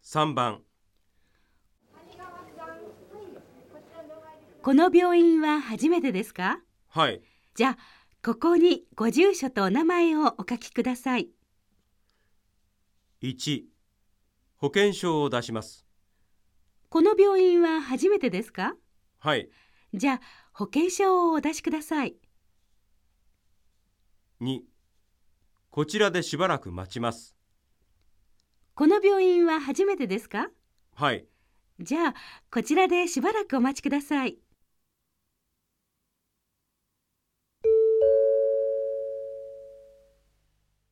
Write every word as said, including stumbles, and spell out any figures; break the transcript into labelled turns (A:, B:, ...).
A: さんばん。
B: この病院は初めてですか？
A: はい。
B: じゃあ、ここにご住所とお名前をお書きください。
A: いち、保険証を出します。
B: この病院は初めてですか？
A: はい。
B: じゃあ、保険証をお出しください。
A: に、こちらでしばらく待ちます。
B: この病院は初めてですか？
A: はい。
B: じゃあ、こちらでしばらくお待ちください。